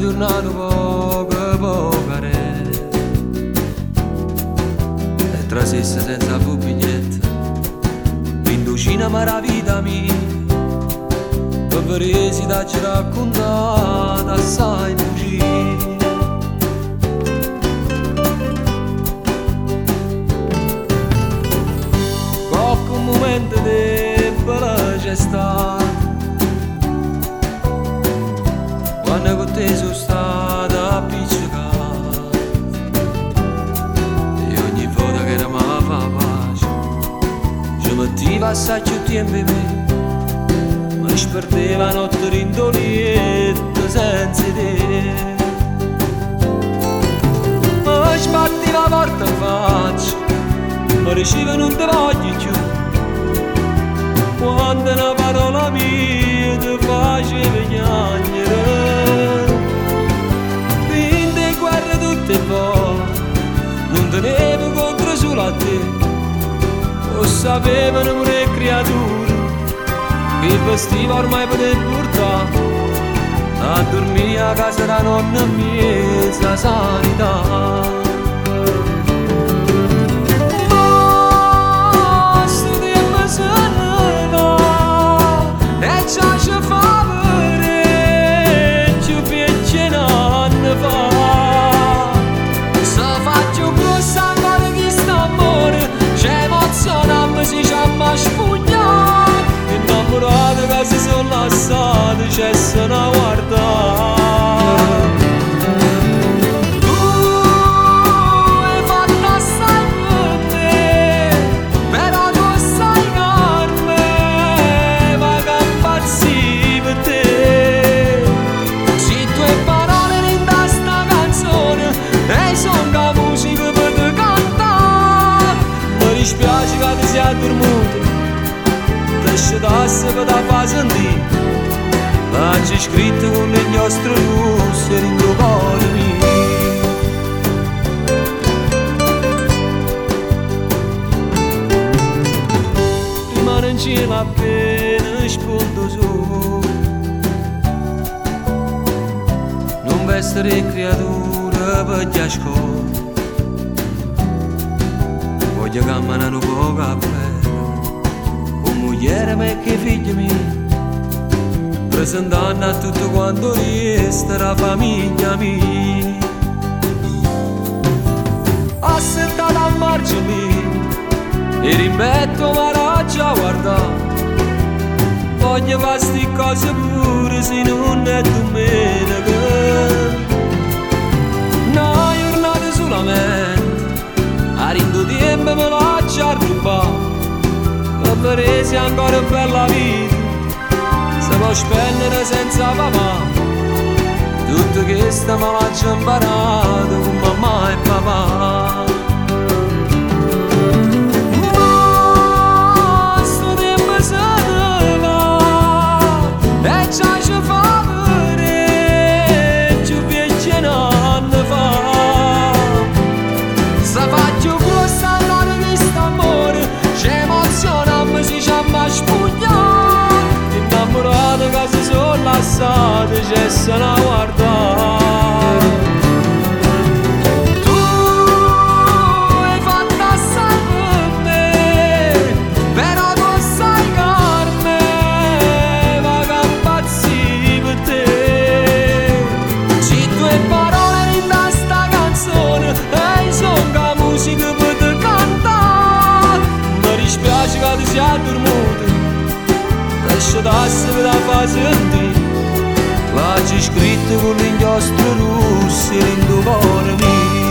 ritornato poco re e trasesse senza biglietto Inducina maravita mia per veresi da ci raccontata assai bugie qualche momento debole c'è stato quando con te sono stata appiccicato e ogni volta che mi fa pace ci mettiva assai più tempo in me mi sperdeva notte rindolietta senza te mi sbattiva porta in faccia mi diceva non te voglio più quando una parola mia ti faceva piangere vinte guerre tutte e poi non tenevo contro solo a te lo sapevano pure creature che vestiva ormai per portare a dormire a casa da nonna mia senza sanità si sono lasciate cessano a guardare tu hai fatto assai per me però tu sai Carme ma che impazzi per te se tue parole in sta canzone e son che musica per te cantare mi dispiace che ti sia dormito lasciasse per da far sentire ma c'è scritto con le nostre luci in tuo cuore mio rimane in cielo appena spunto su non vuoi essere creatura per ti ascoltare voglio camminare un po' a mogliere me che figli miei presentando a tutto quanto resta la famiglia mia assettata al margine e rimbetto ma raggia guarda voglio fare sti cose pure se non è domenica una giornata solamente a rindo tempo me lascia rubare per sia ancora bella vita se può spendere senza papà tutto questo mi faccio imparato con mamma e papà ma sto tempo se ne va e già ci fa vedere più piacere anni fa se faccio questo allora questo amore ci emoziona si chiama spugnare innamorate che si sono lasciate cessano a guardare tu hai fatto assai per me però tu sai Carme ma che impazzi per te se tue parole in sta canzone e son che musica per te cantare mi dispiace che ti sia dormito lasciasse per la far sentire l'ha scritto con l'inchiostro rosso in tuo cuore mio